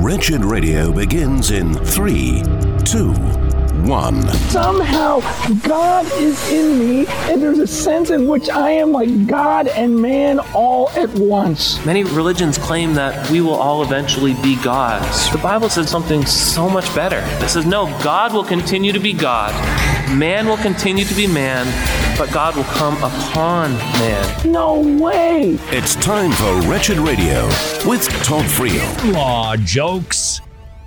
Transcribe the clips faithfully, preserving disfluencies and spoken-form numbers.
Wretched Radio begins in three, two, one. Somehow God is in me, and there's a sense in which I am like God and man all at once. Many religions claim that we will all eventually be gods. The Bible says something so much better. It says, no, God will continue to be God. Man will continue to be man, but God will come upon man. No way! It's time for Wretched Radio with Todd Friel. Law jokes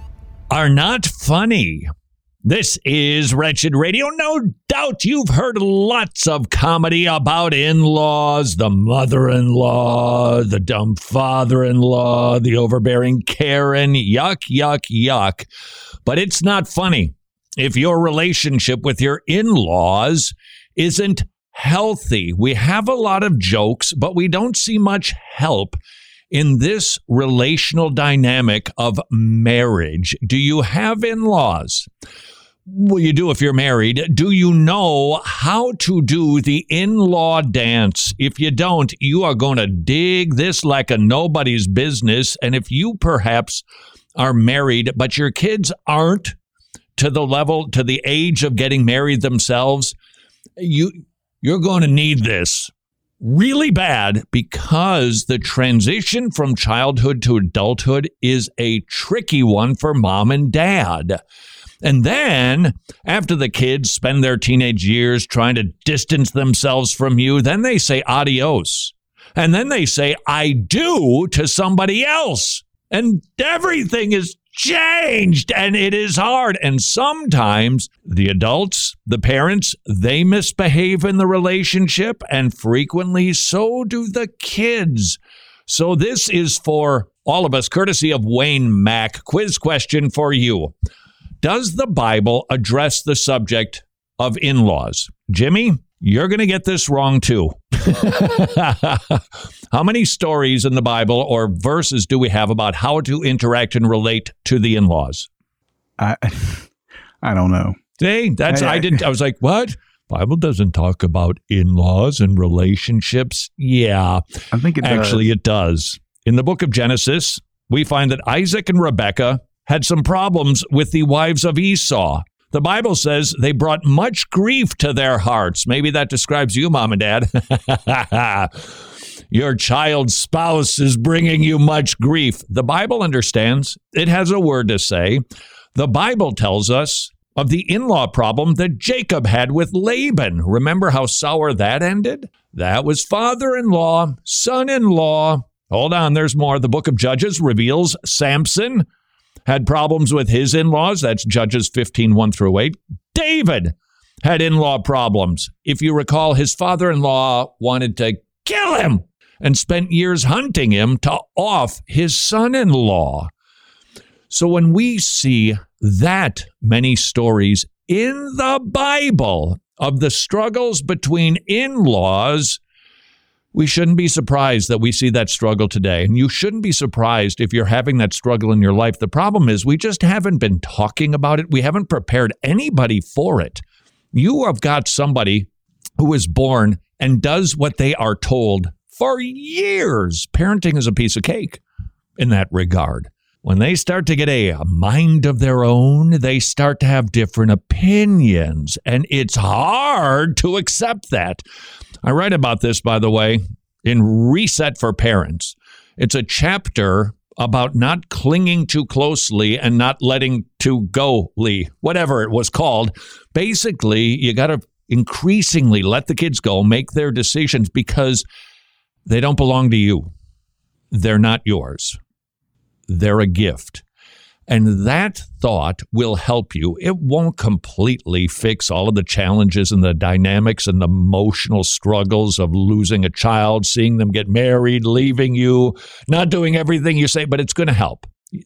are not funny. This is Wretched Radio. No doubt you've heard lots of comedy about in-laws, the mother-in-law, the dumb father-in-law, the overbearing Karen, yuck, yuck, yuck. But it's not funny if your relationship with your in-laws isn't healthy. We have a lot of jokes, but we don't see much help in this relational dynamic of marriage. Do you have in-laws? Well, you do if you're married. Do you know how to do the in-law dance? If you don't, you are going to dig this like a nobody's business. And if you perhaps are married, but your kids aren't to the level, to the age of getting married themselves, you, you're going to need this really bad, because the transition from childhood to adulthood is a tricky one for mom and dad. And then after the kids spend their teenage years trying to distance themselves from you, then they say adios. And then they say I do to somebody else. And everything is changed, and it is hard. And sometimes the adults, the parents, they misbehave in the relationship, and frequently so do the kids. So this is for all of us, courtesy of Wayne Mack. Quiz question for you. Does the Bible address the subject of in-laws? Jimmy, you're going to get this wrong too. How many stories in the Bible or verses do we have about how to interact and relate to the in-laws? I I don't know. Hey, that's I, I didn't. I was like, what? Bible doesn't talk about in-laws and relationships. Yeah, I think it actually does. it does. In the book of Genesis, we find that Isaac and Rebekah had some problems with the wives of Esau. The Bible says they brought much grief to their hearts. Maybe that describes you, Mom and Dad. Your child's spouse is bringing you much grief. The Bible understands. It has a word to say. The Bible tells us of the in-law problem that Jacob had with Laban. Remember how sour that ended? That was father-in-law, son-in-law. Hold on, there's more. The book of Judges reveals Samson had problems with his in-laws. That's Judges fifteen, one through eight. David had in-law problems. If you recall, his father-in-law wanted to kill him and spent years hunting him to off his son-in-law. So when we see that many stories in the Bible of the struggles between in-laws, we shouldn't be surprised that we see that struggle today. And you shouldn't be surprised if you're having that struggle in your life. The problem is we just haven't been talking about it. We haven't prepared anybody for it. You have got somebody who is born and does what they are told for years. Parenting is a piece of cake in that regard. When they start to get a mind of their own, they start to have different opinions. And it's hard to accept that. I write about this, by the way, in Reset for Parents. It's a chapter about not clinging too closely and not letting too go-ly, whatever it was called. Basically, you got to increasingly let the kids go, make their decisions, because they don't belong to you. They're not yours. They're a gift. And that thought will help you. It won't completely fix all of the challenges and the dynamics and the emotional struggles of losing a child, seeing them get married, leaving you, not doing everything you say, but it's going to help.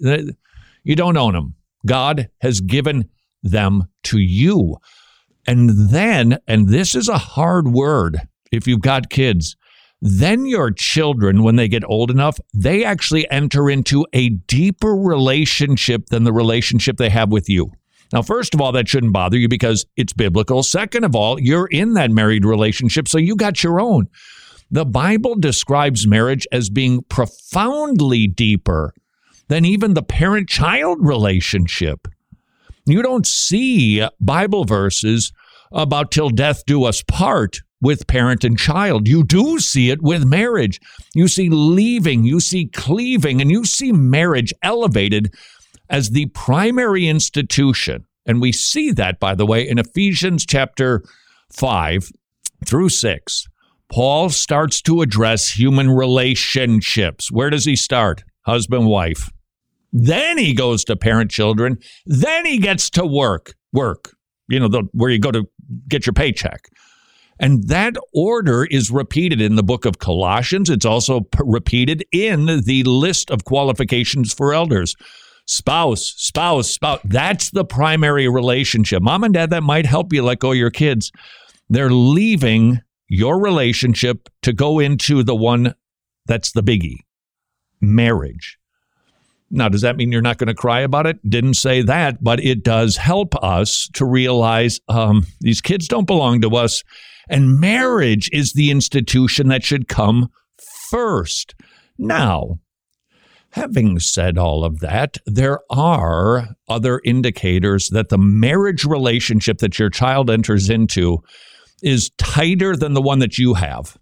You don't own them. God has given them to you. And then, and this is a hard word if you've got kids, then your children, when they get old enough, they actually enter into a deeper relationship than the relationship they have with you. Now, first of all, that shouldn't bother you because it's biblical. Second of all, you're in that married relationship, so you got your own. The Bible describes marriage as being profoundly deeper than even the parent-child relationship. You don't see Bible verses about till death do us part with parent and child. You do see it with marriage. You see leaving, you see cleaving, and you see marriage elevated as the primary institution. And we see that, by the way, in Ephesians chapter five through six. Paul starts to address human relationships. Where does he start? Husband, wife. Then he goes to parent, children. Then he gets to work. Work. You know, the, where you go to get your paycheck. And that order is repeated in the book of Colossians. It's also p- repeated in the list of qualifications for elders. Spouse, spouse, spouse. That's the primary relationship. Mom and dad, that might help you let go of your kids. They're leaving your relationship to go into the one that's the biggie, marriage. Now, does that mean you're not going to cry about it? Didn't say that, but it does help us to realize um, these kids don't belong to us, and marriage is the institution that should come first. Now, having said all of that, there are other indicators that the marriage relationship that your child enters into is tighter than the one that you have.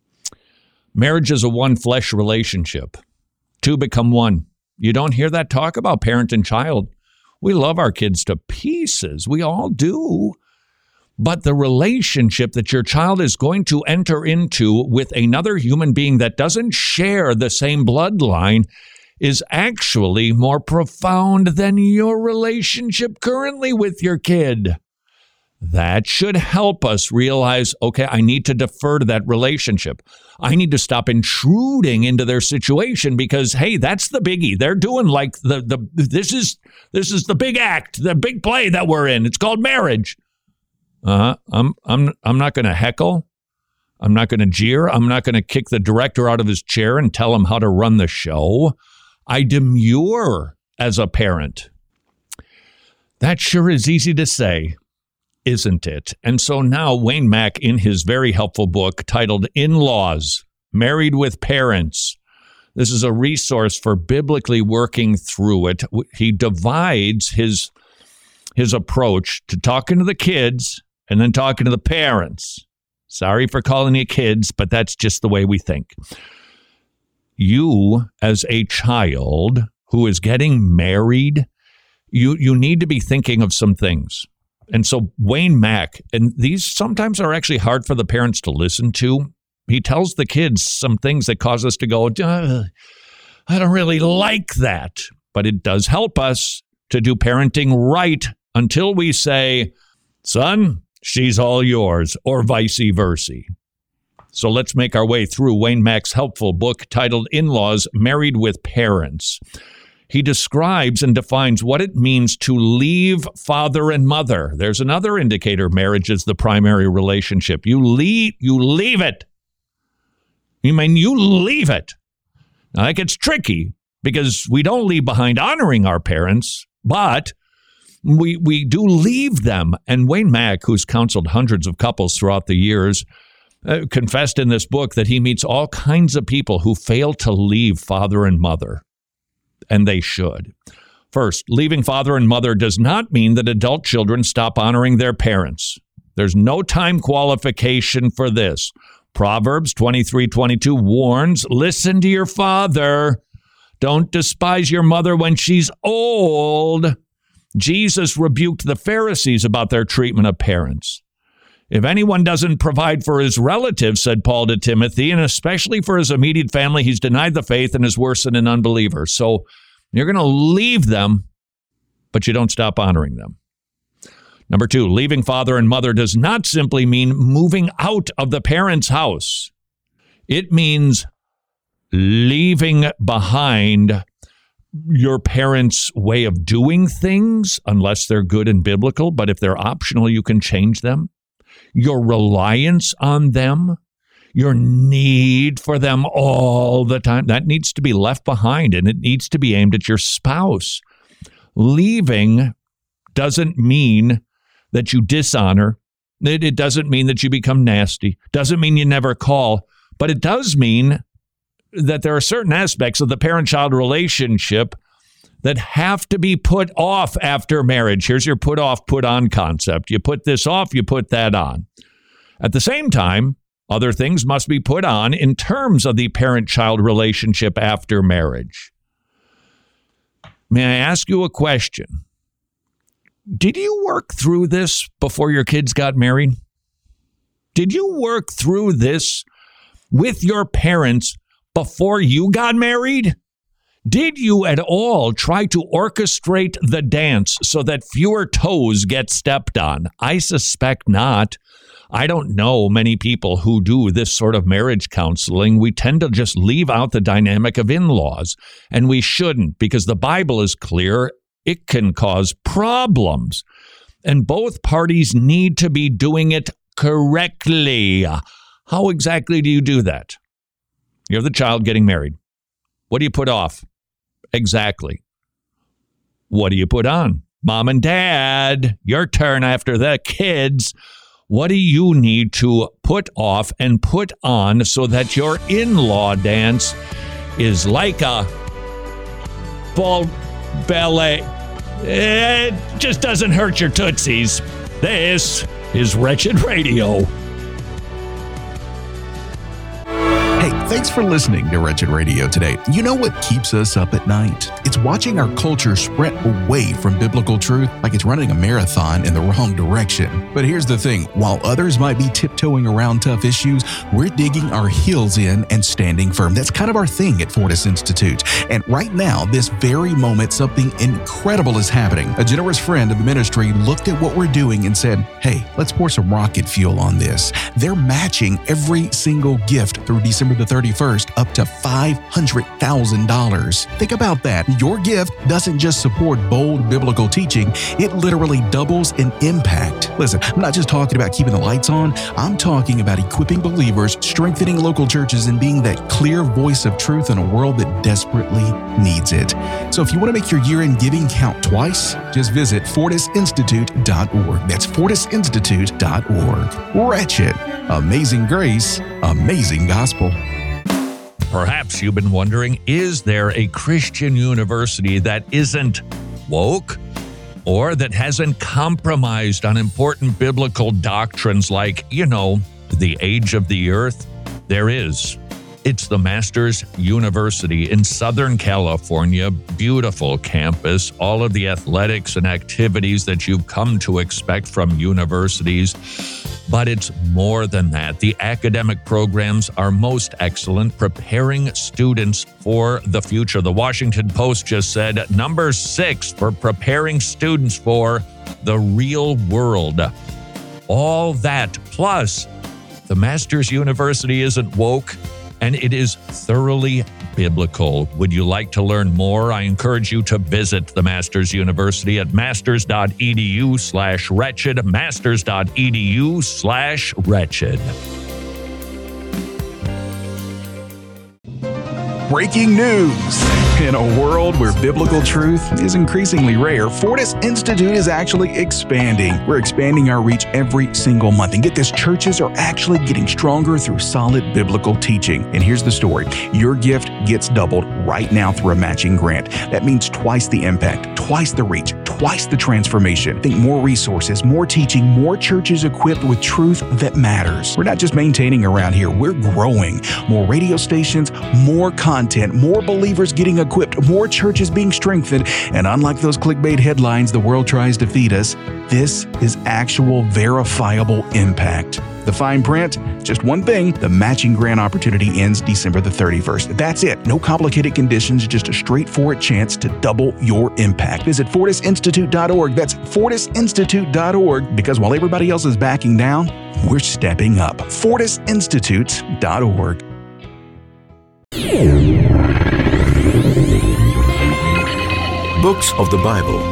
Marriage is a one flesh relationship. Two become one. You don't hear that talk about parent and child. We love our kids to pieces. We all do. But the relationship that your child is going to enter into with another human being that doesn't share the same bloodline is actually more profound than your relationship currently with your kid. That should help us realize, okay, I need to defer to that relationship. I need to stop intruding into their situation because, hey, that's the biggie. They're doing like the the this is this is the big act, the big play that we're in. It's called marriage. Uh-huh. I'm I'm I'm not going to heckle. I'm not going to jeer. I'm not going to kick the director out of his chair and tell him how to run the show. I demur as a parent. That sure is easy to say, isn't it? And so now Wayne Mack, in his very helpful book titled In-Laws, Married with Parents, this is a resource for biblically working through it. He divides his, his approach to talking to the kids and then talking to the parents. Sorry for calling you kids, but that's just the way we think. You, as a child who is getting married, you you need to be thinking of some things. And so Wayne Mack, and these sometimes are actually hard for the parents to listen to. He tells the kids some things that cause us to go, I don't really like that. But it does help us to do parenting right until we say, son, she's all yours, or vice versa. So let's make our way through Wayne Mack's helpful book titled In-Laws, Married with Parents. He describes and defines what it means to leave father and mother. There's another indicator marriage is the primary relationship. You leave, you leave it. You mean you leave it. Now that gets tricky because we don't leave behind honoring our parents, but we we do leave them. And Wayne Mack, who's counseled hundreds of couples throughout the years, uh, confessed in this book that he meets all kinds of people who fail to leave father and mother. And they should. First, leaving father and mother does not mean that adult children stop honoring their parents. There's no time qualification for this. Proverbs twenty-three twenty-two warns, listen to your father. Don't despise your mother when she's old. Jesus rebuked the Pharisees about their treatment of parents. If anyone doesn't provide for his relatives, said Paul to Timothy, and especially for his immediate family, he's denied the faith and is worse than an unbeliever. So you're going to leave them, but you don't stop honoring them. Number two, leaving father and mother does not simply mean moving out of the parents' house. It means leaving behind your parents' way of doing things, unless they're good and biblical, but if they're optional, you can change them. Your reliance on them, your need for them all the time, that needs to be left behind, and it needs to be aimed at your spouse. Leaving doesn't mean that you dishonor. It, it doesn't mean that you become nasty. Doesn't mean you never call, but it does mean that there are certain aspects of the parent-child relationship that have to be put off after marriage. Here's your put off, put on concept. You put this off, you put that on. At the same time, other things must be put on in terms of the parent-child relationship after marriage. May I ask you a question? Did you work through this before your kids got married? Did you work through this with your parents before you got married? Did you at all try to orchestrate the dance so that fewer toes get stepped on? I suspect not. I don't know many people who do this sort of marriage counseling. We tend to just leave out the dynamic of in-laws, and we shouldn't, because the Bible is clear. It can cause problems, and both parties need to be doing it correctly. How exactly do you do that? You're the child getting married. What do you put off? Exactly. What do you put on? Mom and Dad, your turn after the kids. What do you need to put off and put on so that your in-law dance is like a full ballet? It just doesn't hurt your tootsies. This is Wretched Radio. Hey, thanks for listening to Wretched Radio today. You know what keeps us up at night? It's watching our culture sprint away from biblical truth like it's running a marathon in the wrong direction. But here's the thing. While others might be tiptoeing around tough issues, we're digging our heels in and standing firm. That's kind of our thing at Fortis Institute. And right now, this very moment, something incredible is happening. A generous friend of the ministry looked at what we're doing and said, hey, let's pour some rocket fuel on this. They're matching every single gift through December the thirty-first up to five hundred thousand dollars. Think about that. Your gift doesn't just support bold biblical teaching, it literally doubles in impact. Listen, I'm not just talking about keeping the lights on, I'm talking about equipping believers, strengthening local churches, and being that clear voice of truth in a world that desperately needs it. So if you want to make your year-end giving count twice, just visit fortis institute dot org. That's fortis institute dot org. Wretched. Amazing grace, amazing gospel. Perhaps you've been wondering, is there a Christian university that isn't woke or that hasn't compromised on important biblical doctrines like, you know, the age of the earth? There is. It's the Masters University in Southern California. Beautiful campus, all of the athletics and activities that you've come to expect from universities. But it's more than that. The academic programs are most excellent, preparing students for the future. The Washington Post just said number six for preparing students for the real world. All that, plus the Masters University isn't woke, and it is thoroughly biblical. Would you like to learn more? I encourage you to visit the Masters University at masters.edu slash wretched, masters.edu slash wretched. Breaking news. In a world where biblical truth is increasingly rare, Fortis Institute is actually expanding. We're expanding our reach every single month. And get this, churches are actually getting stronger through solid biblical teaching. And here's the story. Your gift gets doubled right now through a matching grant. That means twice the impact, twice the reach, twice the transformation. Think more resources, more teaching, more churches equipped with truth that matters. We're not just maintaining around here, we're growing. More radio stations, more content, more believers getting equipped, more churches being strengthened. And unlike those clickbait headlines the world tries to feed us, this is actual verifiable impact. The fine print, just one thing, the matching grant opportunity ends December the thirty-first. That's it. No complicated conditions, just a straightforward chance to double your impact. Visit fortis institute dot org. That's fortis institute dot org, because while everybody else is backing down, we're stepping up. fortis institute dot org. Books of the Bible.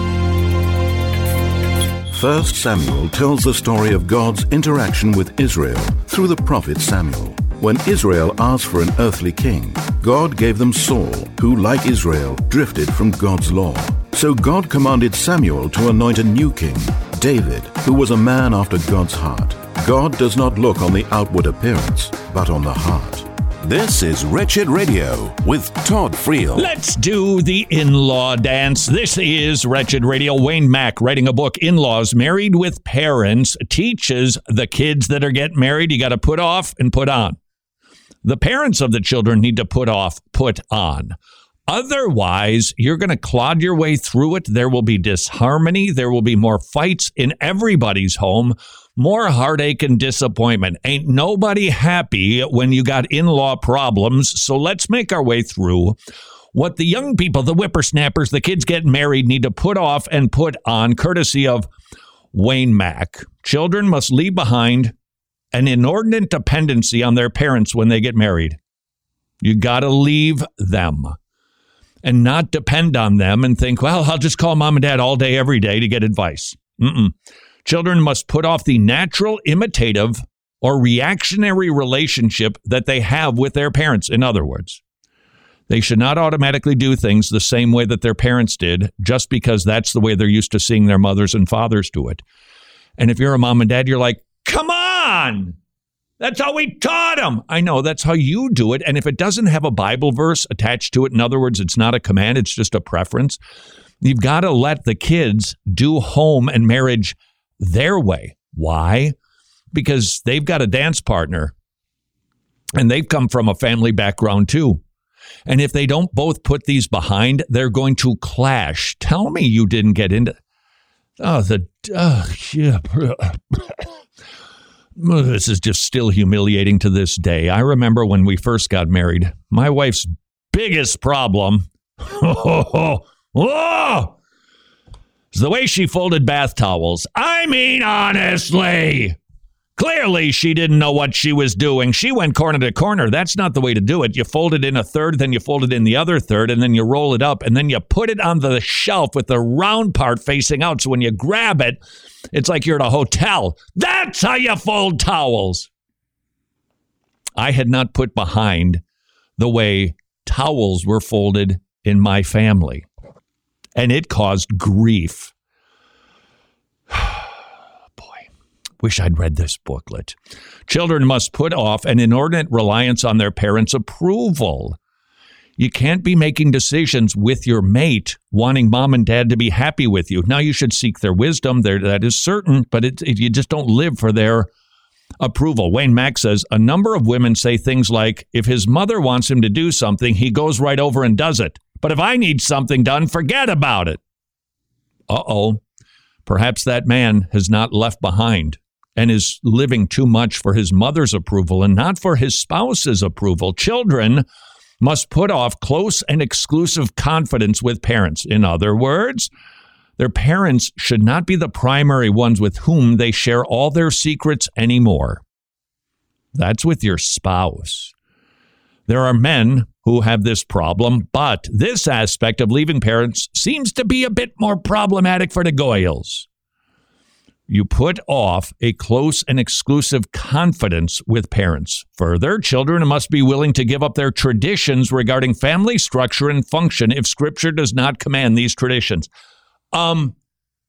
First Samuel tells the story of God's interaction with Israel through the prophet Samuel. When Israel asked for an earthly king, God gave them Saul, who, like Israel, drifted from God's law. So God commanded Samuel to anoint a new king, David, who was a man after God's heart. God does not look on the outward appearance, but on the heart. This is Wretched Radio with Todd Friel. Let's do the in-law dance. This is Wretched Radio. Wayne Mack, writing a book, In-Laws, Married with Parents, teaches the kids that are getting married, you got to put off and put on. The parents of the children need to put off, put on. Otherwise, you're going to clod your way through it. There will be disharmony. There will be more fights in everybody's home, more heartache and disappointment. Ain't nobody happy when you got in-law problems. So let's make our way through what the young people, the whippersnappers, the kids getting married need to put off and put on, courtesy of Wayne Mack. Children must leave behind an inordinate dependency on their parents when they get married. You got to leave them and not depend on them and think, well, I'll just call mom and dad all day, every day to get advice. Mm-mm. Children must put off the natural, imitative, or reactionary relationship that they have with their parents. In other words, they should not automatically do things the same way that their parents did just because that's the way they're used to seeing their mothers and fathers do it. And if you're a mom and dad, you're like, come on! That's how we taught them. I know, that's how you do it. And if it doesn't have a Bible verse attached to it, in other words, it's not a command, it's just a preference, you've got to let the kids do home and marriage their way. Why? Because they've got a dance partner and they've come from a family background too. And if they don't both put these behind, they're going to clash. Tell me you didn't get into, oh, the, oh, yeah. This is just still humiliating to this day. I remember when we first got married, my wife's biggest problem oh, oh, is the way she folded bath towels. I mean, honestly, clearly she didn't know what she was doing. She went corner to corner. That's not the way to do it. You fold it in a third, then you fold it in the other third, and then you roll it up, and then you put it on the shelf with the round part facing out. So when you grab it, it's like you're at a hotel. That's how you fold towels. I had not put behind the way towels were folded in my family, and it caused grief. Boy, wish I'd read this booklet. Children must put off an inordinate reliance on their parents' approval. You can't be making decisions with your mate wanting mom and dad to be happy with you. Now, you should seek their wisdom. There, that is certain, but it, it, you just don't live for their approval. Wayne Mack says, a number of women say things like, if his mother wants him to do something, he goes right over and does it. But if I need something done, forget about it. Uh-oh. Perhaps that man has not left behind and is living too much for his mother's approval and not for his spouse's approval. Children must put off close and exclusive confidence with parents. In other words, their parents should not be the primary ones with whom they share all their secrets anymore. That's with your spouse. There are men who have this problem, but this aspect of leaving parents seems to be a bit more problematic for the Goyles. You put off a close and exclusive confidence with parents. Further, children must be willing to give up their traditions regarding family structure and function if Scripture does not command these traditions. Um,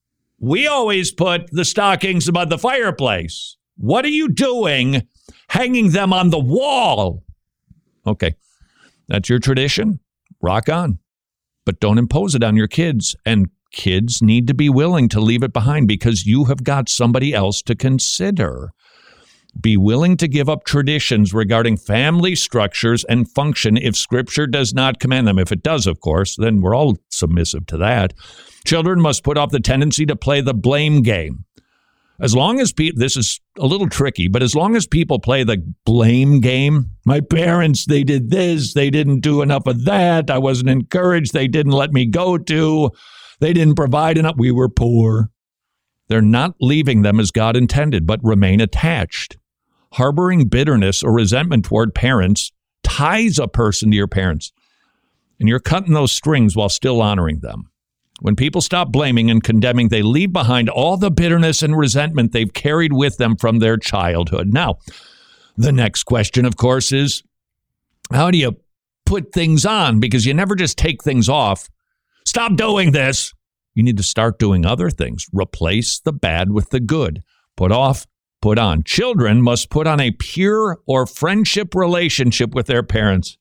we always put the stockings above the fireplace. What are you doing hanging them on the wall? Okay, that's your tradition. Rock on. But don't impose it on your kids. And kids need to be willing to leave it behind because you have got somebody else to consider. Be willing to give up traditions regarding family structures and function if Scripture does not command them. If it does, of course, then we're all submissive to that. Children must put off the tendency to play the blame game. As long as people, this is a little tricky, but as long as people play the blame game, my parents, they did this, they didn't do enough of that, I wasn't encouraged, they didn't let me go to, they didn't provide enough, we were poor. They're not leaving them as God intended, but remain attached. Harboring bitterness or resentment toward parents ties a person to your parents, and you're cutting those strings while still honoring them. When people stop blaming and condemning, they leave behind all the bitterness and resentment they've carried with them from their childhood. Now, the next question, of course, is how do you put things on? Because you never just take things off. Stop doing this. You need to start doing other things. Replace the bad with the good. Put off put on. Children must put on a pure or friendship relationship with their parents.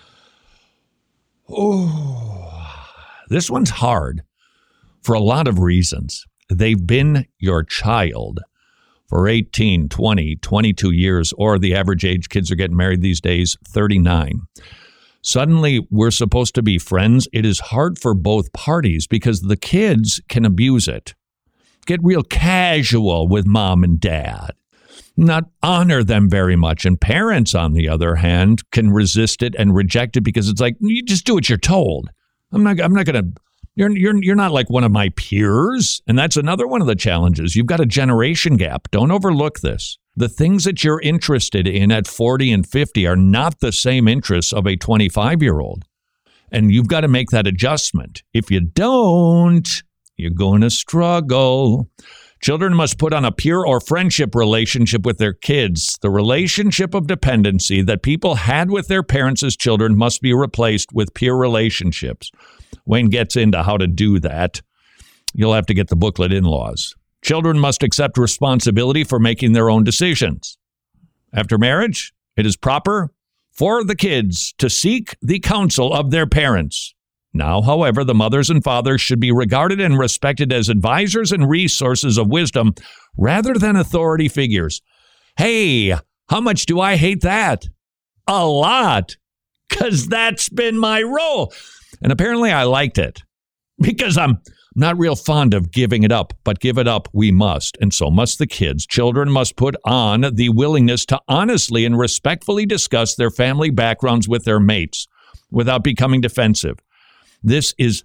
Oh, this one's hard for a lot of reasons. They've been your child for eighteen, twenty, twenty-two years, or the average age kids are getting married these days, thirty-nine. Suddenly, we're supposed to be friends. It is hard for both parties because the kids can abuse it. Get real casual with mom and dad. Not honor them very much. And parents, on the other hand, can resist it and reject it because it's like, you just do what you're told. I'm not, I'm not going to, you're, you're, you're not like one of my peers. And that's another one of the challenges. You've got a generation gap. Don't overlook this. The things that you're interested in at forty and fifty are not the same interests of a twenty-five-year-old. And you've got to make that adjustment. If you don't, you're going to struggle. Children must put on a peer or friendship relationship with their kids. The relationship of dependency that people had with their parents as children must be replaced with peer relationships. Wayne gets into how to do that. You'll have to get the booklet, In-Laws. Children must accept responsibility for making their own decisions. After marriage, it is proper for the kids to seek the counsel of their parents. Now, however, the mothers and fathers should be regarded and respected as advisors and resources of wisdom rather than authority figures. Hey, how much do I hate that? A lot, because that's been my role. And apparently I liked it because I'm not real fond of giving it up, but give it up we must, and so must the kids. Children must put on the willingness to honestly and respectfully discuss their family backgrounds with their mates without becoming defensive. This is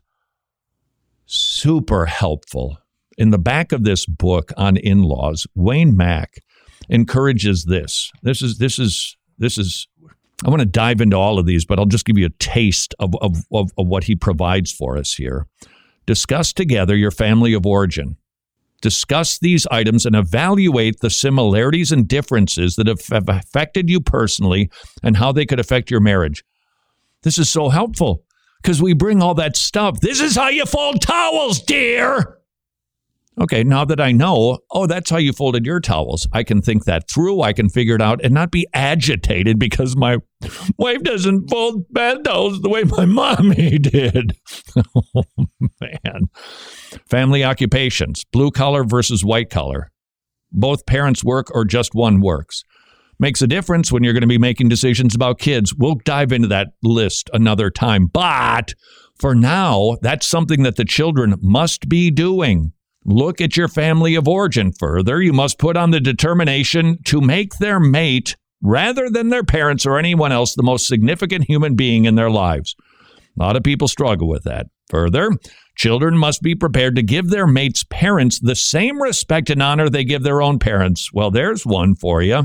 super helpful. In the back of this book on in-laws, Wayne Mack encourages this. This is, this is, this is, I want to dive into all of these, but I'll just give you a taste of, of, of, of what he provides for us here. Discuss together your family of origin. Discuss these items and evaluate the similarities and differences that have affected you personally and how they could affect your marriage. This is so helpful because we bring all that stuff. This is how you fold towels, dear. Okay, now that I know, oh, that's how you folded your towels, I can think that through. I can figure it out and not be agitated because my wife doesn't fold bed towels the way my mommy did. Oh, man. Family occupations, blue collar versus white collar. Both parents work or just one works. Makes a difference when you're going to be making decisions about kids. We'll dive into that list another time. But for now, that's something that the children must be doing. Look at your family of origin. Further, you must put on the determination to make their mate, rather than their parents or anyone else, the most significant human being in their lives. A lot of people struggle with that. Further, children must be prepared to give their mate's parents the same respect and honor they give their own parents. Well, there's one for you.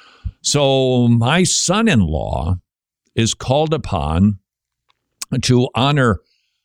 So my son-in-law is called upon to honor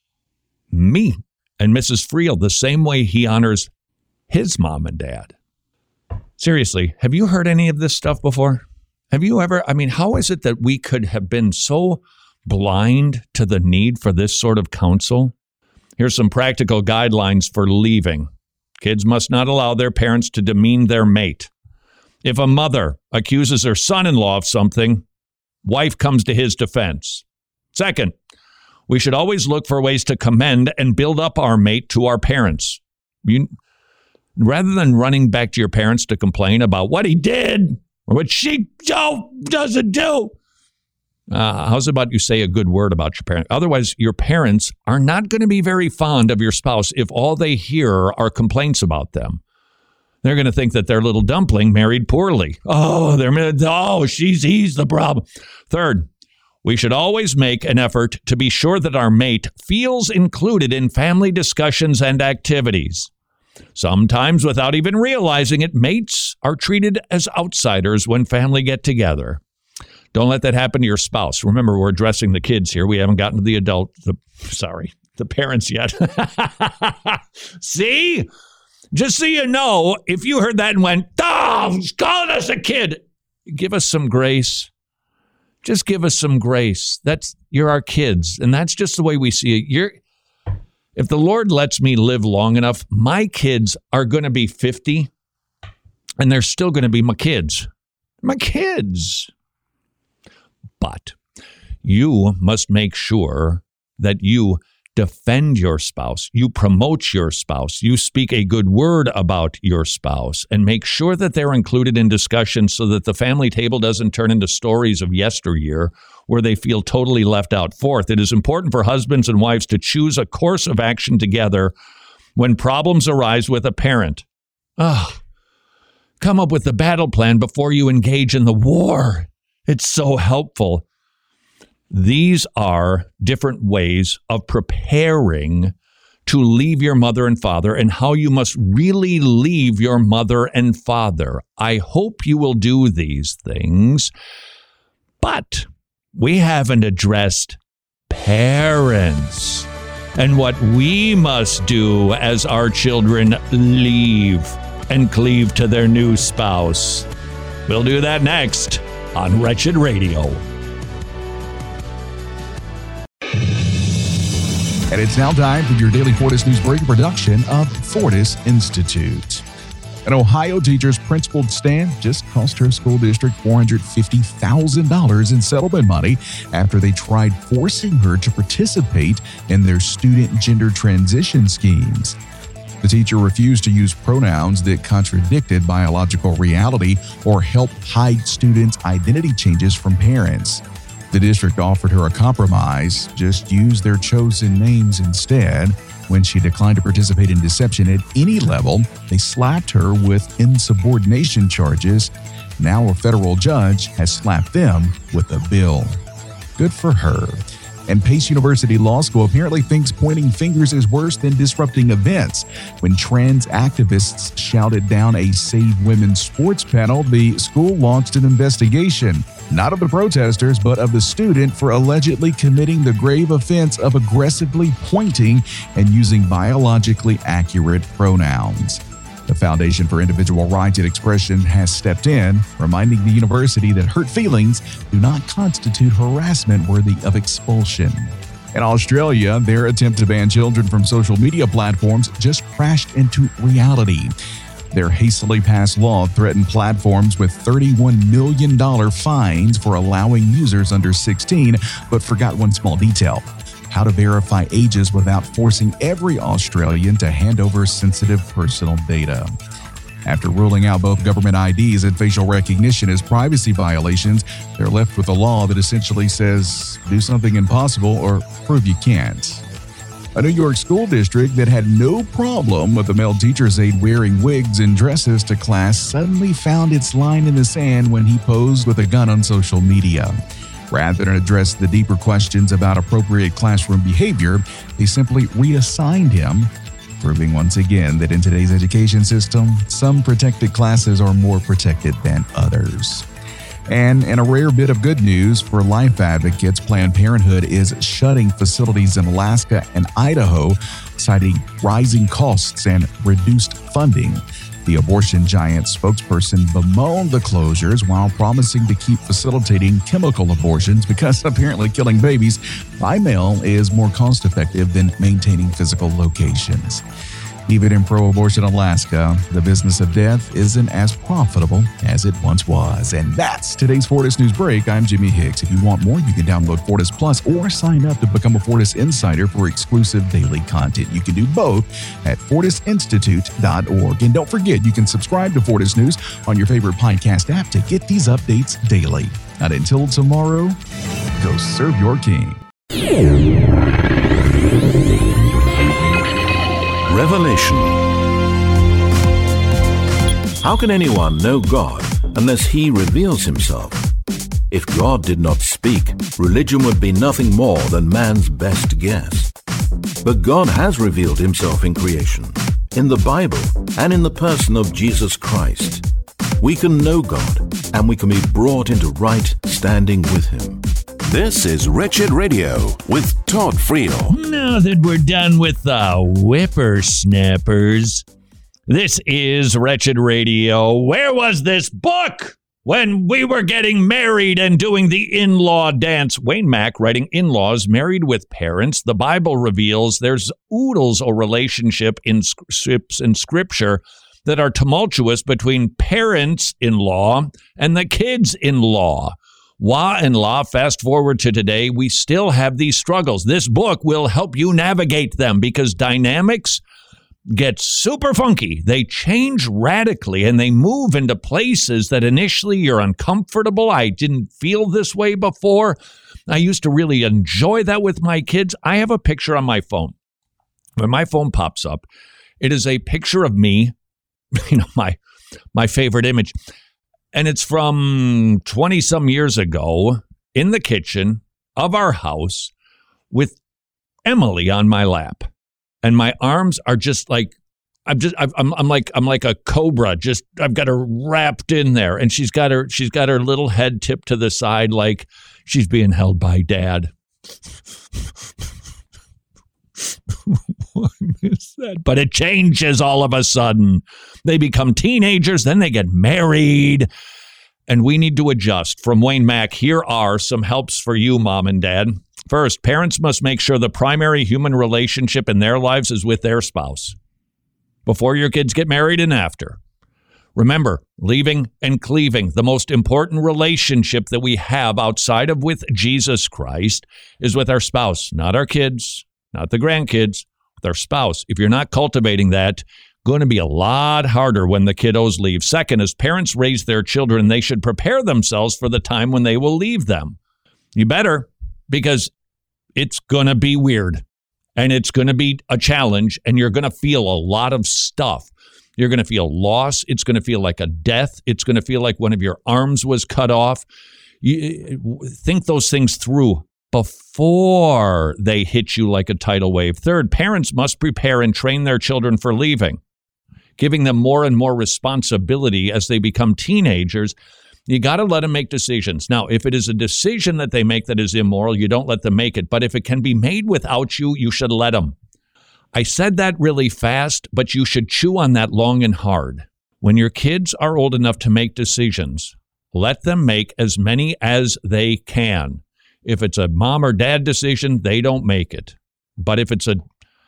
me and Missus Friel the same way he honors his mom and dad. Seriously, have you heard any of this stuff before? Have you ever? I mean, how is it that we could have been so blind to the need for this sort of counsel? Here's some practical guidelines for leaving. Kids must not allow their parents to demean their mate. If a mother accuses her son-in-law of something, wife comes to his defense. Second, we should always look for ways to commend and build up our mate to our parents. You, rather than running back to your parents to complain about what he did or what she oh, doesn't do, uh, how's about you say a good word about your parents? Otherwise, your parents are not going to be very fond of your spouse if all they hear are complaints about them. They're going to think that their little dumpling married poorly. Oh, they're oh, she's he's the problem. Third, we should always make an effort to be sure that our mate feels included in family discussions and activities. Sometimes, without even realizing it, mates are treated as outsiders when family get together. Don't let that happen to your spouse. Remember, we're addressing the kids here. We haven't gotten to the adult, the, sorry, the parents yet. See? Just so you know, if you heard that and went, oh, he's calling us a kid, give us some grace. Just give us some grace. That's you're our kids, and that's just the way we see it. You're, if the Lord lets me live long enough, my kids are going to be fifty, and they're still going to be my kids. My kids. But you must make sure that you defend your spouse, you promote your spouse, you speak a good word about your spouse, and make sure that they're included in discussions so that the family table doesn't turn into stories of yesteryear where they feel totally left out. Fourth, it is important for husbands and wives to choose a course of action together when problems arise with a parent. Oh, come up with the battle plan before you engage in the war. It's so helpful. These are different ways of preparing to leave your mother and father and how you must really leave your mother and father. I hope you will do these things, but we haven't addressed parents and what we must do as our children leave and cleave to their new spouse. We'll do that next on Wretched Radio. And it's now time for your daily Fortis News Break production of Fortis Institute. An Ohio teacher's principled stand just cost her school district four hundred fifty thousand dollars in settlement money after they tried forcing her to participate in their student gender transition schemes. The teacher refused to use pronouns that contradicted biological reality or helped hide students' identity changes from parents. The district offered her a compromise, just use their chosen names instead. When she declined to participate in deception at any level, they slapped her with insubordination charges. Now a federal judge has slapped them with a bill. Good for her. And Pace University Law School apparently thinks pointing fingers is worse than disrupting events. When trans activists shouted down a Save Women's Sports panel, the school launched an investigation, not of the protesters, but of the student for allegedly committing the grave offense of aggressively pointing and using biologically accurate pronouns. The Foundation for Individual Rights and Expression has stepped in, reminding the university that hurt feelings do not constitute harassment worthy of expulsion. In Australia, their attempt to ban children from social media platforms just crashed into reality. Their hastily passed law threatened platforms with thirty-one million dollars fines for allowing users under sixteen, but forgot one small detail: how to verify ages without forcing every Australian to hand over sensitive personal data. After ruling out both government I Ds and facial recognition as privacy violations, they're left with a law that essentially says, do something impossible or prove you can't. A New York school district that had no problem with a male teacher's aide wearing wigs and dresses to class suddenly found its line in the sand when he posed with a gun on social media. Rather than address the deeper questions about appropriate classroom behavior, they simply reassigned him, proving once again that in today's education system, some protected classes are more protected than others. And in a rare bit of good news for life advocates, Planned Parenthood is shutting facilities in Alaska and Idaho, citing rising costs and reduced funding. The abortion giant spokesperson bemoaned the closures while promising to keep facilitating chemical abortions because apparently killing babies by mail is more cost-effective than maintaining physical locations. Even in pro-abortion Alaska, the business of death isn't as profitable as it once was. And that's today's Fortis News Break. I'm Jimmy Hicks. If you want more, you can download Fortis Plus or sign up to become a Fortis Insider for exclusive daily content. You can do both at fortis institute dot org. And don't forget, you can subscribe to Fortis News on your favorite podcast app to get these updates daily. And until tomorrow, go serve your king. Revelation. How can anyone know God unless he reveals himself? If God did not speak, religion would be nothing more than man's best guess. But God has revealed himself in creation, in the Bible, and in the person of Jesus Christ. We can know God, and we can be brought into right standing with him. This is Wretched Radio with Todd Friel. Now that we're done with the whippersnappers, this is Wretched Radio. Where was this book when we were getting married and doing the in-law dance? Wayne Mack writing In-Laws, Married with Parents. The Bible reveals there's oodles of relationship in scripts in Scripture that are tumultuous between parents-in-law and the kids-in-law. Wa-in-law, fast forward to today, we still have these struggles. This book will help you navigate them because dynamics get super funky. They change radically and they move into places that initially you're uncomfortable. I didn't feel this way before. I used to really enjoy that with my kids. I have a picture on my phone. When my phone pops up, it is a picture of me, you know, my my favorite image. And it's from twenty some years ago in the kitchen of our house with Emily on my lap. And my arms are just like, I'm just, I'm, I'm like, I'm like a cobra. Just, I've got her wrapped in there, and she's got her, she's got her little head tipped to the side, like she's being held by Dad. I miss that. But it changes all of a sudden. They become teenagers, then they get married, and we need to adjust. From Wayne Mack, here are some helps for you, Mom and Dad. First, parents must make sure the primary human relationship in their lives is with their spouse before your kids get married and after. Remember, leaving and cleaving, the most important relationship that we have outside of with Jesus Christ is with our spouse, not our kids, not the grandkids, with our spouse. If you're not cultivating that, going to be a lot harder when the kiddos leave. Second, as parents raise their children, they should prepare themselves for the time when they will leave them. You better, because it's going to be weird and it's going to be a challenge and you're going to feel a lot of stuff. You're going to feel loss. It's going to feel like a death. It's going to feel like one of your arms was cut off. You, think those things through before they hit you like a tidal wave. Third, parents must prepare and train their children for leaving, giving them more and more responsibility as they become teenagers. You got to let them make decisions. Now, if it is a decision that they make that is immoral, you don't let them make it. But if it can be made without you, you should let them. I said that really fast, but you should chew on that long and hard. When your kids are old enough to make decisions, let them make as many as they can. If it's a mom or dad decision, they don't make it. But if it's a...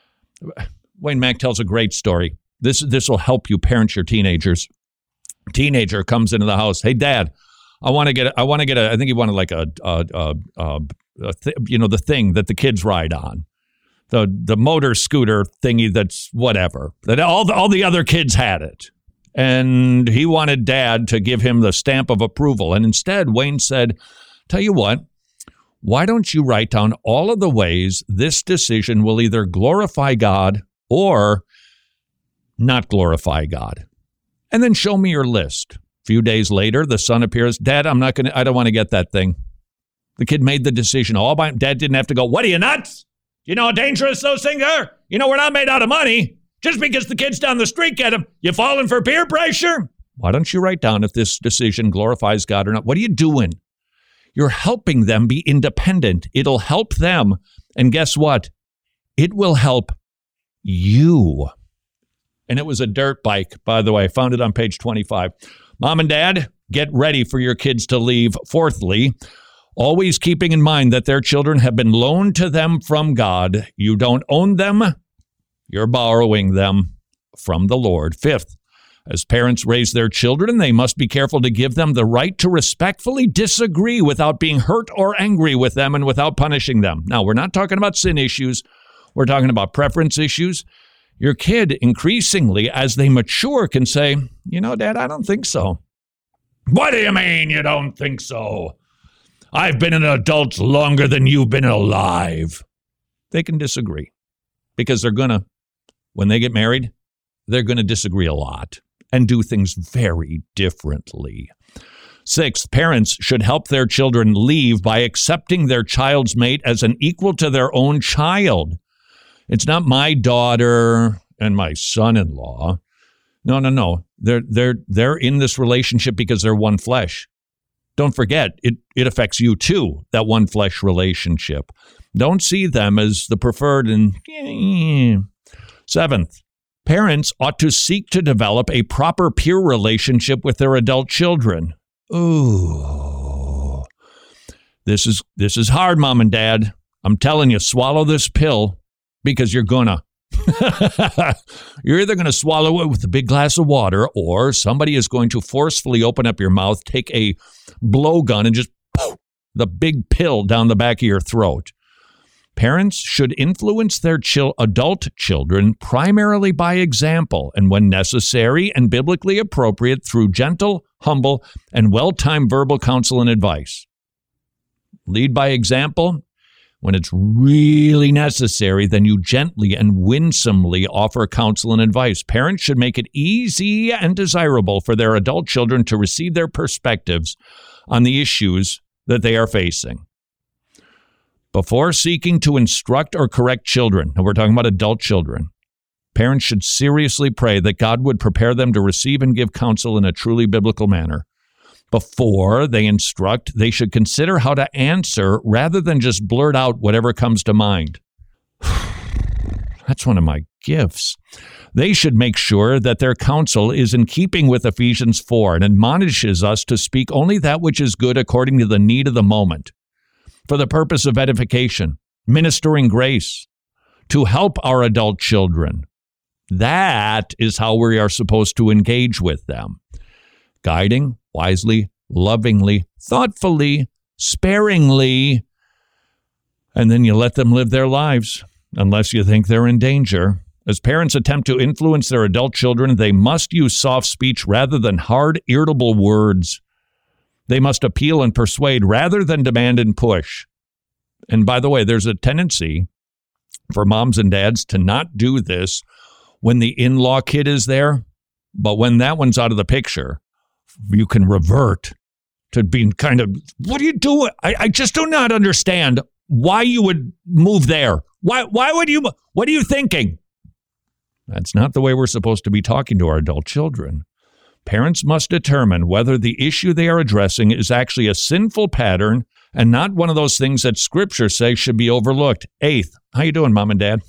Wayne Mack tells a great story. This this will help you parent your teenagers. Teenager comes into the house. Hey, Dad, I want to get. I want to get a. I think he wanted like a, a, a, a, a th- you know, the thing that the kids ride on, the the motor scooter thingy. That's whatever. That all the, all the other kids had it, and he wanted Dad to give him the stamp of approval. And instead, Wayne said, "Tell you what, why don't you write down all of the ways this decision will either glorify God or not glorify God? And then show me your list." A few days later, the son appears. Dad, I'm not going to, I don't want to get that thing. The kid made the decision all by, Dad didn't have to go, what are you, nuts? You know how dangerous those things are? You know, we're not made out of money. Just because the kids down the street get them, you falling for peer pressure? Why don't you write down if this decision glorifies God or not? What are you doing? You're helping them be independent. It'll help them. And guess what? It will help you. And it was a dirt bike, by the way. I found it on page twenty-five. Mom and Dad, get ready for your kids to leave. Fourthly, always keeping in mind that their children have been loaned to them from God. You don't own them. You're borrowing them from the Lord. Fifth, as parents raise their children, they must be careful to give them the right to respectfully disagree without being hurt or angry with them and without punishing them. Now, we're not talking about sin issues. We're talking about preference issues. Your kid, increasingly, as they mature, can say, you know, Dad, I don't think so. What do you mean you don't think so? I've been an adult longer than you've been alive. They can disagree because they're going to, when they get married, they're going to disagree a lot and do things very differently. Sixth, parents should help their children leave by accepting their child's mate as an equal to their own child. It's not my daughter and my son-in-law. No, no, no. They're they're they're in this relationship because they're one flesh. Don't forget, it, it affects you too, that one flesh relationship. Don't see them as the preferred. And seventh, parents ought to seek to develop a proper peer relationship with their adult children. Ooh, this is this is hard, Mom and Dad. I'm telling you, swallow this pill. Because you're gonna. You're either going to swallow it with a big glass of water, or somebody is going to forcefully open up your mouth, take a blowgun, and just poof, the big pill down the back of your throat. Parents should influence their chil- adult children primarily by example, and when necessary and biblically appropriate, through gentle, humble, and well-timed verbal counsel and advice. Lead by example. When it's really necessary, then you gently and winsomely offer counsel and advice. Parents should make it easy and desirable for their adult children to receive their perspectives on the issues that they are facing. Before seeking to instruct or correct children, and we're talking about adult children, parents should seriously pray that God would prepare them to receive and give counsel in a truly biblical manner. Before they instruct, they should consider how to answer rather than just blurt out whatever comes to mind. That's one of my gifts. They should make sure that their counsel is in keeping with Ephesians four and admonishes us to speak only that which is good according to the need of the moment, for the purpose of edification, ministering grace, to help our adult children. That is how we are supposed to engage with them. Guiding, wisely, lovingly, thoughtfully, sparingly, and then you let them live their lives, unless you think they're in danger. As parents attempt to influence their adult children, they must use soft speech rather than hard, irritable words. They must appeal and persuade rather than demand and push. And by the way, there's a tendency for moms and dads to not do this when the in-law kid is there, but when that one's out of the picture, you can revert to being kind of, what are you doing? I, I just do not understand why you would move there. Why, why would you, what are you thinking? That's not the way we're supposed to be talking to our adult children. Parents must determine whether the issue they are addressing is actually a sinful pattern and not one of those things that Scripture says should be overlooked. Eighth, how you doing, Mom and Dad?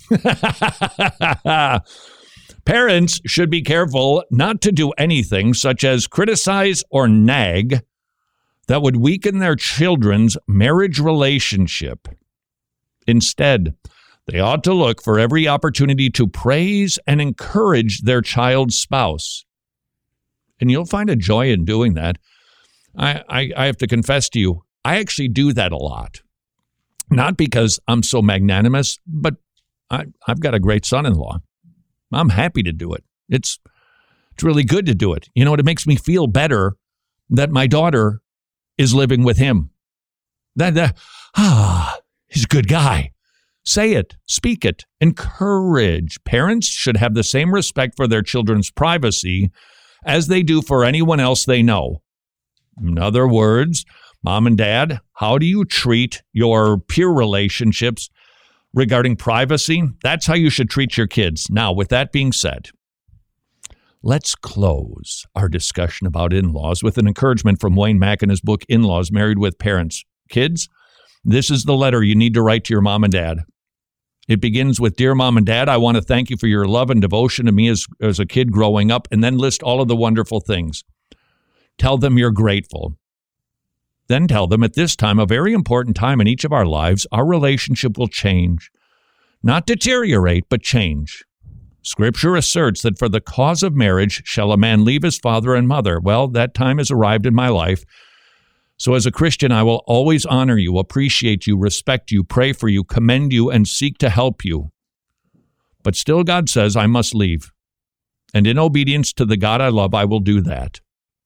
Parents should be careful not to do anything such as criticize or nag that would weaken their children's marriage relationship. Instead, they ought to look for every opportunity to praise and encourage their child's spouse. And you'll find a joy in doing that. I, I, I have to confess to you, I actually do that a lot. Not because I'm so magnanimous, but I, I've got a great son-in-law. I'm happy to do it. It's it's really good to do it. You know, it makes me feel better that my daughter is living with him. That, that ah, he's a good guy. Say it, speak it, encourage. Parents should have the same respect for their children's privacy as they do for anyone else they know. In other words, Mom and Dad, how do you treat your peer relationships regarding privacy? That's how you should treat your kids. Now, with that being said, let's close our discussion about in-laws with an encouragement from Wayne Mack in his book, In-Laws, Married with Parents. Kids, this is the letter you need to write to your mom and dad. It begins with, Dear Mom and Dad, I want to thank you for your love and devotion to me as, as a kid growing up, and then list all of the wonderful things. Tell them you're grateful. Then tell them at this time, a very important time in each of our lives, our relationship will change. Not deteriorate, but change. Scripture asserts that for the cause of marriage shall a man leave his father and mother. Well, that time has arrived in my life. So as a Christian, I will always honor you, appreciate you, respect you, pray for you, commend you, and seek to help you. But still God says I must leave. And in obedience to the God I love, I will do that.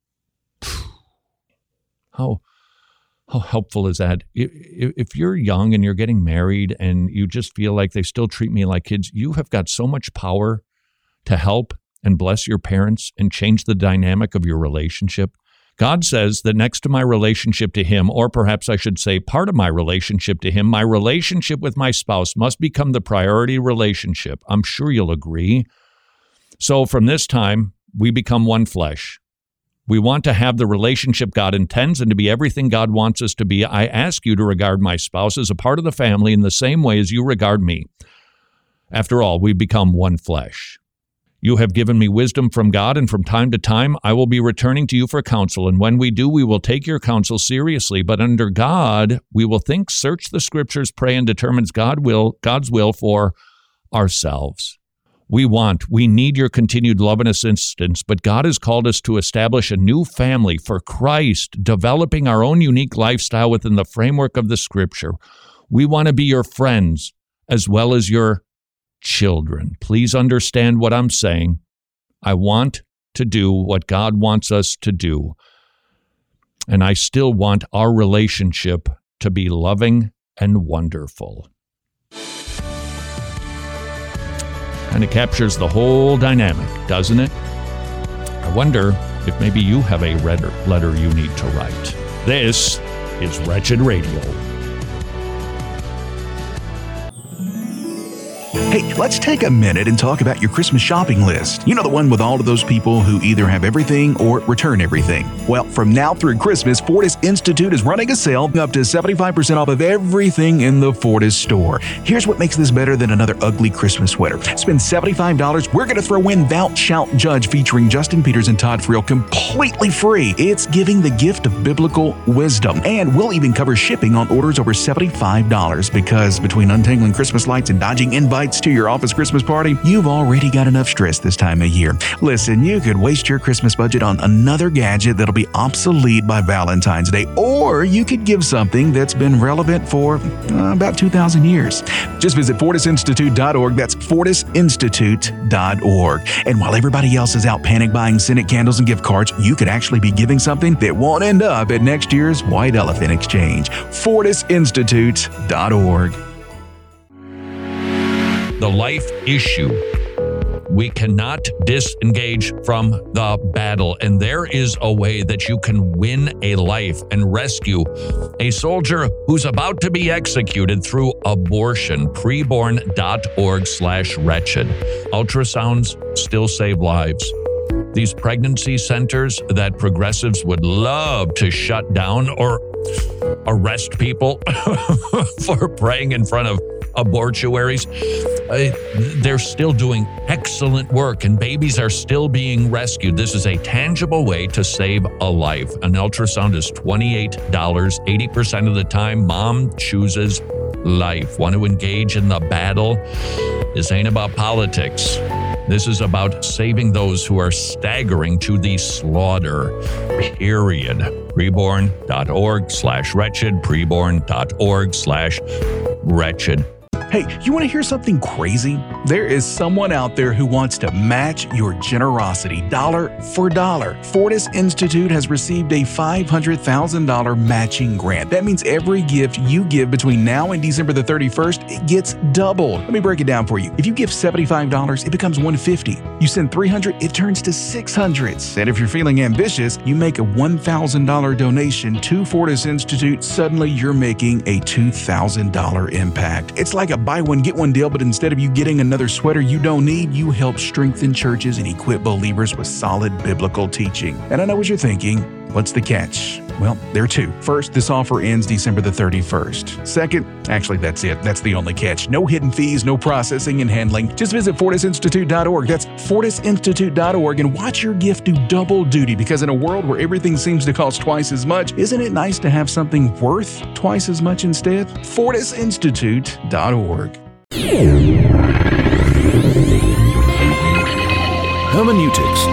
How, how helpful is that? If you're young and you're getting married and you just feel like they still treat me like kids, you have got so much power to help and bless your parents and change the dynamic of your relationship. God says that next to my relationship to him, or perhaps I should say part of my relationship to him, my relationship with my spouse must become the priority relationship. I'm sure you'll agree. So from this time, we become one flesh. We want to have the relationship God intends and to be everything God wants us to be. I ask you to regard my spouse as a part of the family in the same way as you regard me. After all, we become one flesh. You have given me wisdom from God, and from time to time I will be returning to you for counsel. And when we do, we will take your counsel seriously. But under God, we will think, search the Scriptures, pray, and determine God will, God's will for ourselves. We want, we need your continued love and assistance, but God has called us to establish a new family for Christ, developing our own unique lifestyle within the framework of the Scripture. We want to be your friends as well as your children. Please understand what I'm saying. I want to do what God wants us to do. And I still want our relationship to be loving and wonderful. And it captures the whole dynamic, doesn't it? I wonder if maybe you have a letter you need to write. This is Wretched Radio. Hey, let's take a minute and talk about your Christmas shopping list. You know, the one with all of those people who either have everything or return everything. Well, from now through Christmas, Fortis Institute is running a sale up to seventy-five percent off of everything in the Fortis store. Here's what makes this better than another ugly Christmas sweater. Spend seventy-five dollars, we're going to throw in Thou Shalt Judge featuring Justin Peters and Todd Friel completely free. It's giving the gift of biblical wisdom. And we'll even cover shipping on orders over seventy-five dollars because between untangling Christmas lights and dodging invites to your office Christmas party, you've already got enough stress this time of year. Listen, you could waste your Christmas budget on another gadget that'll be obsolete by Valentine's Day, or you could give something that's been relevant for uh, about two thousand years. Just visit fortis institute dot org. That's fortis institute dot org. And while everybody else is out panic buying scented candles and gift cards, you could actually be giving something that won't end up at next year's White Elephant Exchange. fortis institute dot org. The life issue. We cannot disengage from the battle, and there is a way that you can win a life and rescue a soldier who's about to be executed through abortion. preborn.org slash wretched. Ultrasounds still save lives. These pregnancy centers that progressives would love to shut down or arrest people for praying in front of abortuaries, uh, they're still doing excellent work, and babies are still being rescued. This is a tangible way to save a life. An ultrasound is twenty-eight dollars. eighty percent of the time, mom chooses life. Want to engage in the battle? This ain't about politics. This is about saving those who are staggering to the slaughter, period. preborn.org slash wretched, preborn.org slash wretched. Hey, you want to hear something crazy? There is someone out there who wants to match your generosity dollar for dollar. Fortis Institute has received a five hundred thousand dollars matching grant. That means every gift you give between now and December the thirty-first, it gets doubled. Let me break it down for you. If you give seventy-five dollars, it becomes one hundred fifty dollars. You send three hundred dollars, it turns to six hundred dollars. And if you're feeling ambitious, you make a one thousand dollars donation to Fortis Institute, suddenly you're making a two thousand dollars impact. It's like a buy one, get one deal, but instead of you getting another sweater you don't need, you help strengthen churches and equip believers with solid biblical teaching. And I know what you're thinking. What's the catch? Well, there are two. First, this offer ends December the thirty-first. Second, actually, that's it. That's the only catch. No hidden fees, no processing and handling. Just visit fortis institute dot org. That's fortis institute dot org and watch your gift do double duty, because in a world where everything seems to cost twice as much, isn't it nice to have something worth twice as much instead? fortis institute dot org. Hermeneutics.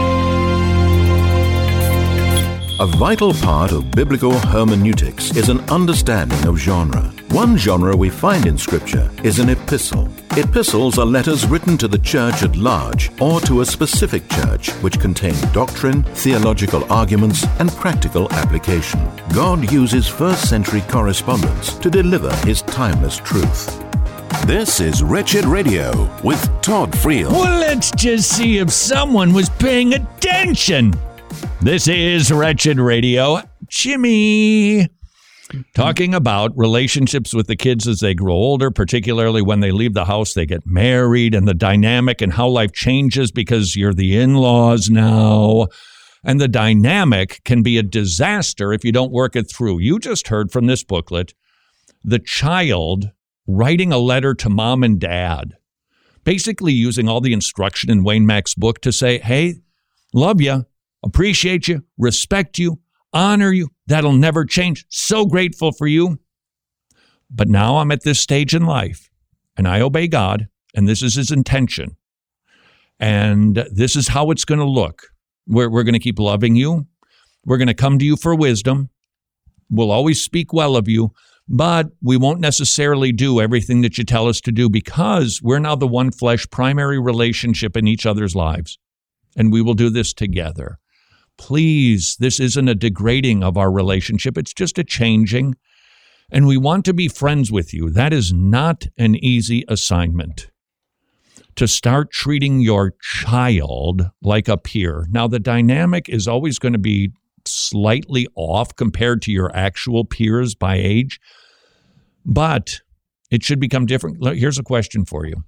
A vital part of biblical hermeneutics is an understanding of genre. One genre we find in Scripture is an epistle. Epistles are letters written to the church at large or to a specific church which contain doctrine, theological arguments, and practical application. God uses first century correspondence to deliver His timeless truth. This is Wretched Radio with Todd Friel. Well, let's just see if someone was paying attention. This is Wretched Radio. Jimmy. Talking about relationships with the kids as they grow older, particularly when they leave the house, they get married, and the dynamic and how life changes because you're the in-laws now. And the dynamic can be a disaster if you don't work it through. You just heard from this booklet, the child writing a letter to mom and dad, basically using all the instruction in Wayne Mack's book to say, hey, love you, appreciate you, respect you, honor you. That'll never change. So grateful for you. But now I'm at this stage in life, and I obey God, and this is His intention. And this is how it's going to look. We're, we're going to keep loving you. We're going to come to you for wisdom. We'll always speak well of you, but we won't necessarily do everything that you tell us to do because we're now the one flesh primary relationship in each other's lives. And we will do this together. Please, this isn't a degrading of our relationship. It's just a changing. And we want to be friends with you. That is not an easy assignment. To start treating your child like a peer. Now, the dynamic is always going to be slightly off compared to your actual peers by age, but it should become different. Here's a question for you.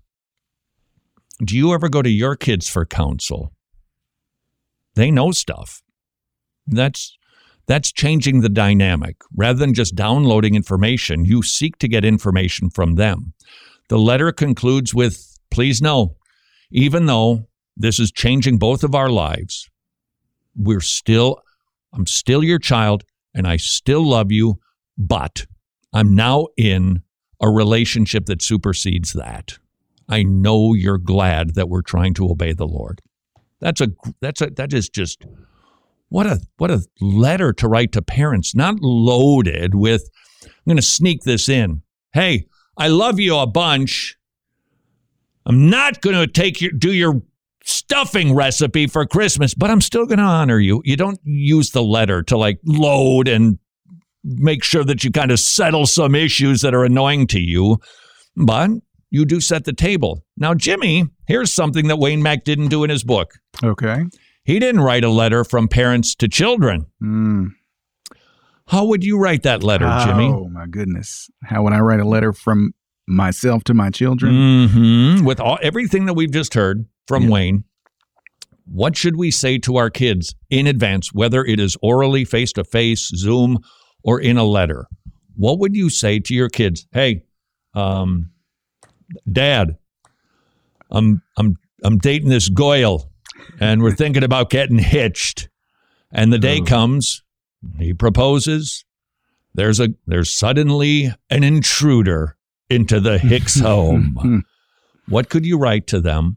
Do you ever go to your kids for counsel? They know stuff. That's that's changing the dynamic. Rather than just downloading information, you seek to get information from them. The letter concludes with, please know, even though this is changing both of our lives, we're still, I'm still your child and I still love you, but I'm now in a relationship that supersedes that. I know you're glad that we're trying to obey the Lord. That's a, that's a, that is just, what a, what a letter to write to parents, not loaded with, I'm going to sneak this in. Hey, I love you a bunch. I'm not going to take your, do your stuffing recipe for Christmas, but I'm still going to honor you. You don't use the letter to like load and make sure that you kind of settle some issues that are annoying to you, but you do set the table. Now, Jimmy, here's something that Wayne Mack didn't do in his book. Okay. He didn't write a letter from parents to children. Mm. How would you write that letter, Jimmy? Oh, my goodness. How would I write a letter from myself to my children? Mm-hmm. With all, everything that we've just heard from yeah. Wayne, what should we say to our kids in advance, whether it is orally, face-to-face, Zoom, or in a letter? What would you say to your kids? Hey, um, Dad, I'm I'm I'm dating this Goyle, and we're thinking about getting hitched. And the day oh. comes, he proposes. There's a there's suddenly an intruder into the Hicks home. What could you write to them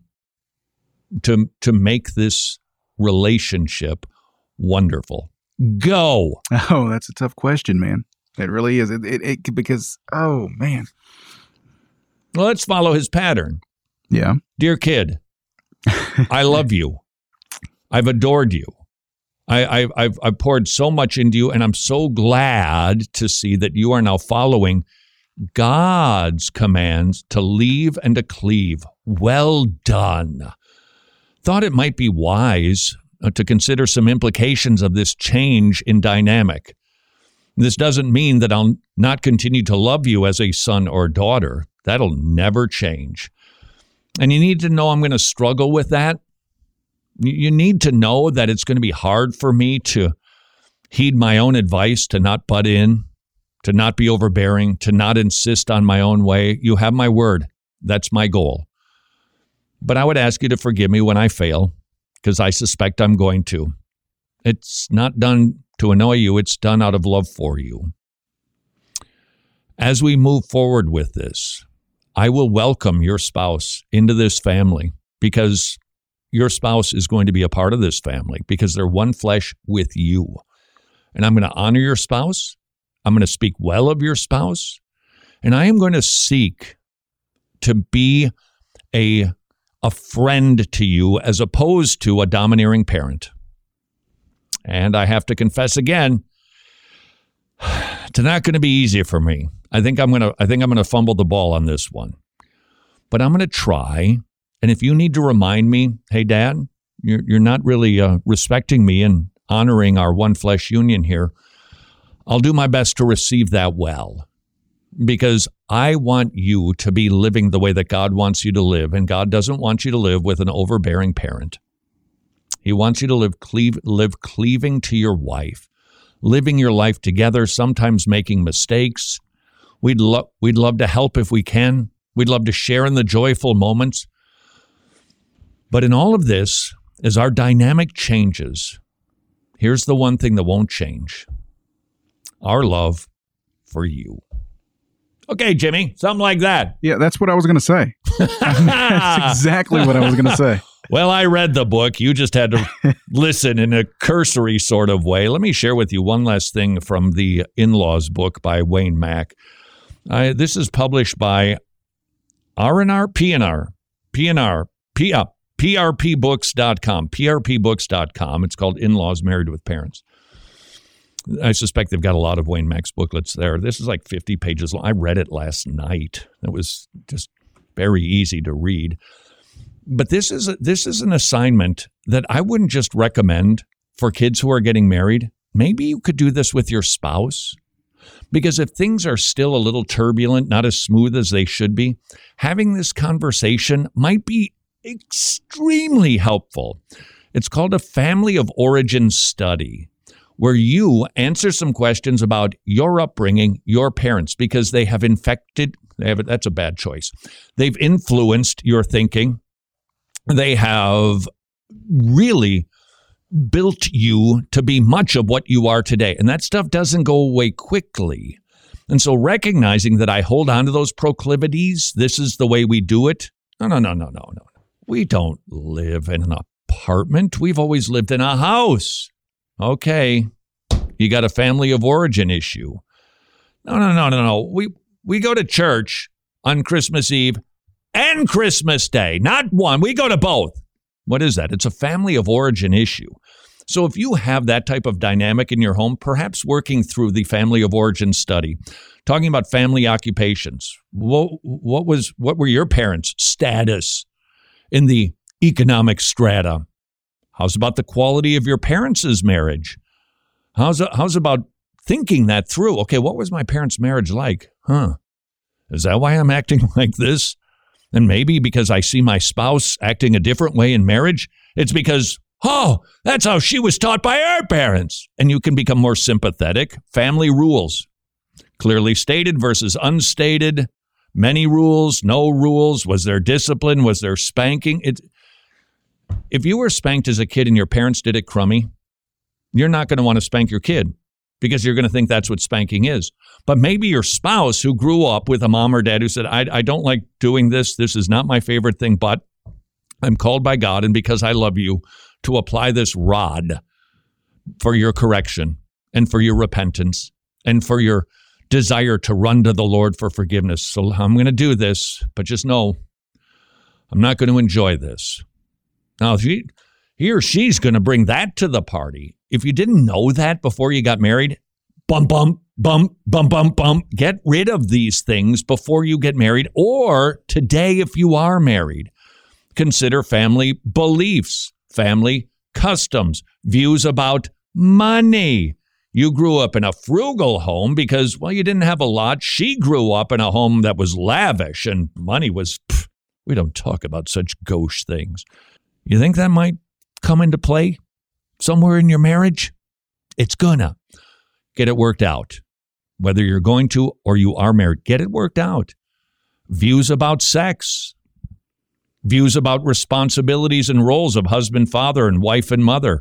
to to make this relationship wonderful? Go. Oh, that's a tough question, man. It really is. It, it, it because oh man. Well, let's follow his pattern. Yeah. Dear kid, I love you. I've adored you. I, I, I've, I've poured so much into you, and I'm so glad to see that you are now following God's commands to leave and to cleave. Well done. Thought it might be wise uh, to consider some implications of this change in dynamic. This doesn't mean that I'll not continue to love you as a son or daughter. That'll never change. And you need to know I'm going to struggle with that. You need to know that it's going to be hard for me to heed my own advice, to not butt in, to not be overbearing, to not insist on my own way. You have my word. That's my goal. But I would ask you to forgive me when I fail, because I suspect I'm going to. It's not done to annoy you. It's done out of love for you. As we move forward with this, I will welcome your spouse into this family, because your spouse is going to be a part of this family, because they're one flesh with you. And I'm going to honor your spouse. I'm going to speak well of your spouse. And I am going to seek to be a, a friend to you as opposed to a domineering parent. And I have to confess again, it's not going to be easy for me. I think I'm going to I think I'm going to fumble the ball on this one. But I'm going to try. And if you need to remind me, hey, Dad, you're, you're not really uh, respecting me and honoring our one flesh union here, I'll do my best to receive that well. Because I want you to be living the way that God wants you to live. And God doesn't want you to live with an overbearing parent. He wants you to live, cleave, live cleaving to your wife, living your life together, sometimes making mistakes. We'd, lo- we'd love to help if we can. We'd love to share in the joyful moments. But in all of this, as our dynamic changes, here's the one thing that won't change. Our love for you. Okay, Jimmy, something like that. Yeah, that's what I was going to say. That's exactly what I was going to say. Well, I read the book. You just had to listen in a cursory sort of way. Let me share with you one last thing from the In-Laws book by Wayne Mack. Uh, this is published by R and R, P and R, P and R, P, uh, P R P books dot com, P R P books dot com. It's called In-Laws Married with Parents. I suspect they've got a lot of Wayne Mack's booklets there. This is like fifty pages long. I read it last night. It was just very easy to read. But this is a, this is an assignment that I wouldn't just recommend for kids who are getting married. Maybe you could do this with your spouse. Because if things are still a little turbulent, not as smooth as they should be, having this conversation might be extremely helpful. It's called a family of origin study, where you answer some questions about your upbringing, your parents, because they have infected, they have, that's a bad choice. They've influenced your thinking. They have really built you to be much of what you are today. And that stuff doesn't go away quickly. And so recognizing that I hold on to those proclivities, this is the way we do it. No, no, no, no, no, no. We don't live in an apartment. We've always lived in a house. Okay, you got a family of origin issue. No, no, no, no, no. We we go to church on Christmas Eve and Christmas Day, not one. We go to both. What is that? It's a family of origin issue. So if you have that type of dynamic in your home, perhaps working through the family of origin study, talking about family occupations, what, what was what were your parents' status in the economic strata? How's about the quality of your parents' marriage? How's how's about thinking that through? Okay, what was my parents' marriage like? Huh? Is that why I'm acting like this? And maybe because I see my spouse acting a different way in marriage, it's because, oh, that's how she was taught by her parents. And you can become more sympathetic. Family rules, clearly stated versus unstated. Many rules, no rules. Was there discipline? Was there spanking? It, if you were spanked as a kid and your parents did it crummy, you're not going to want to spank your kid because you're going to think that's what spanking is. But maybe your spouse who grew up with a mom or dad who said, I, I don't like doing this. This is not my favorite thing, but I'm called by God, and because I love you, to apply this rod for your correction and for your repentance and for your desire to run to the Lord for forgiveness. So I'm going to do this, but just know I'm not going to enjoy this. Now, if he, he or she's going to bring that to the party. If you didn't know that before you got married, bump, bump, bump, bump, bump, bump. Get rid of these things before you get married, or today if you are married. Consider family beliefs, family customs, views about money. You grew up in a frugal home because, well, you didn't have a lot. She grew up in a home that was lavish and money was, pff, we don't talk about such gauche things. You think that might come into play somewhere in your marriage? It's gonna. Get it worked out. Whether you're going to or you are married, get it worked out. Views about sex. Views about responsibilities and roles of husband, father, and wife and mother.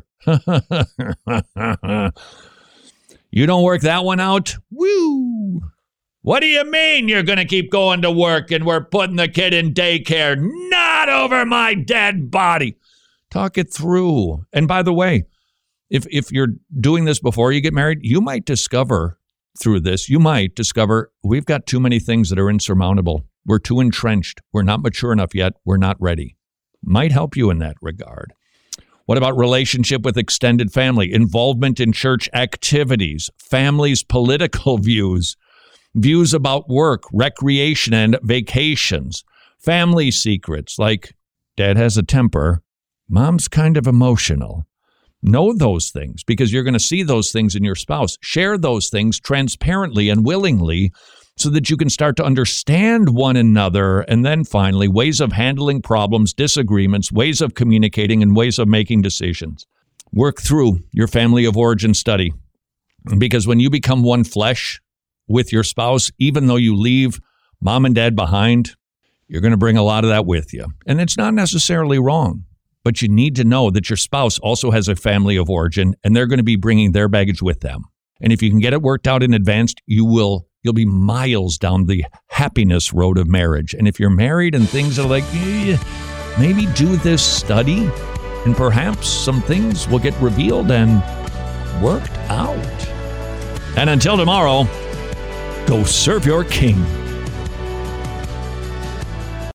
You don't work that one out? Woo! What do you mean you're going to keep going to work and we're putting the kid in daycare? Not over my dead body. Talk it through. And by the way, if if you're doing this before you get married, you might discover through this, you might discover we've got too many things that are insurmountable. We're too entrenched. We're not mature enough yet. We're not ready. Might help you in that regard. What about relationship with extended family, involvement in church activities, family's political views, views about work, recreation, and vacations, family secrets like dad has a temper, mom's kind of emotional. Know those things because you're going to see those things in your spouse. Share those things transparently and willingly so that you can start to understand one another. And then finally, ways of handling problems, disagreements, ways of communicating, and ways of making decisions. Work through your family of origin study because when you become one flesh with your spouse, even though you leave mom and dad behind, you're going to bring a lot of that with you. And it's not necessarily wrong. But you need to know that your spouse also has a family of origin, and they're going to be bringing their baggage with them. And if you can get it worked out in advance, you will, you'll be miles down the happiness road of marriage. And if you're married and things are like, eh, maybe do this study, and perhaps some things will get revealed and worked out. And until tomorrow, go serve your King.